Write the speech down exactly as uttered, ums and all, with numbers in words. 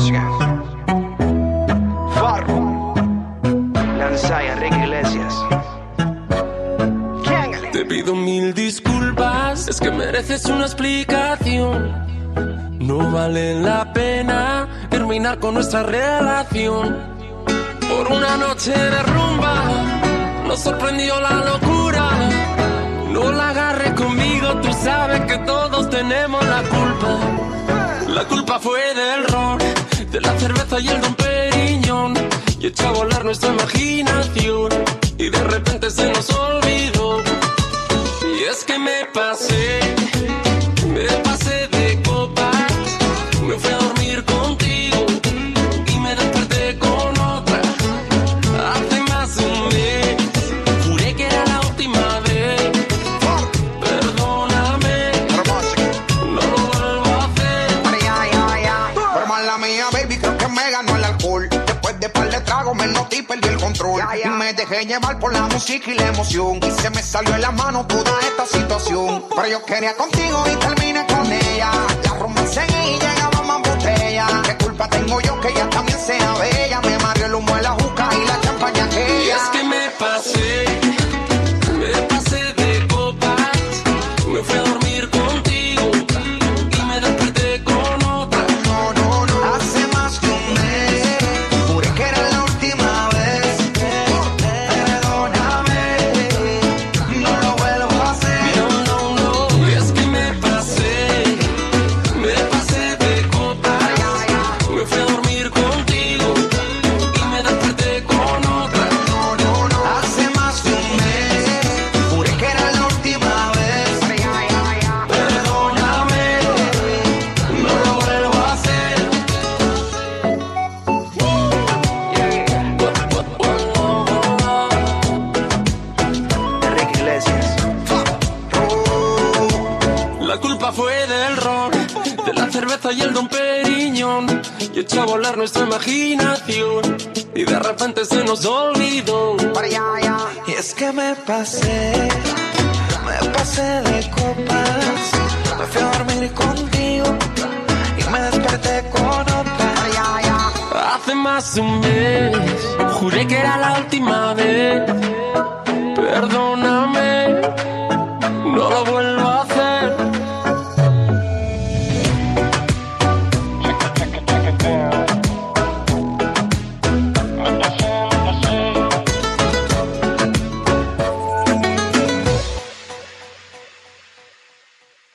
música. Farro, Lanzai, Enrique Iglesias. Te pido mil disculpas, es que mereces una explicación. No vale la pena terminar con nuestra relación. Por una noche de rumba nos sorprendió la locura. No la agarres conmigo, tú sabes que todos tenemos la culpa. La culpa fue del ron, de la cerveza y el Don Periñón. Y echó a volar nuestra imaginación y de repente se nos olvidó. Y es que me pasé, me pasé de copas. Me fui a dormir contigo y me desperté con otra. Hace más de un mes juré que era la última vez. Perdóname, no lo vuelvo a hacer. Pero mala mía, baby, creo que me ganó el alcohol. Después de par de tragos me noté y perdí el control. Y me dejé llevar por la música y la emoción. Y se me salió en la mano toda esta situación. Pero yo quería contigo y terminé con ella. La romancé y llegaba más botella. ¿Qué culpa tengo yo que ella también sea bella? Me mareó el humo de la juca y la champaña aquella. Y es que me pasé, me pasé de copas. Me fui a dormir contigo y me desperté con otra. No, no, no. Hace más de un mes juré que era la última vez. Perdóname, no lo vuelvo a hacer. No, no, no. Y es que me pasé, me pasé de copas. Me fui a dormir contigo y me desperté con otra. No, no, no. Hace más de un mes juré que era la última vez. Perdóname, no lo vuelvo a hacer. Enrique Iglesias. La culpa fue del ron, de la cerveza y el Don Periñón. Y echó a volar nuestra imaginación y de repente se nos olvidó. Para allá, allá. Y es que me pasé, me pasé de copas. Me fui a dormir contigo y me desperté con otra. Para allá, allá. Hace más de un mes juré que era la última vez. Perdona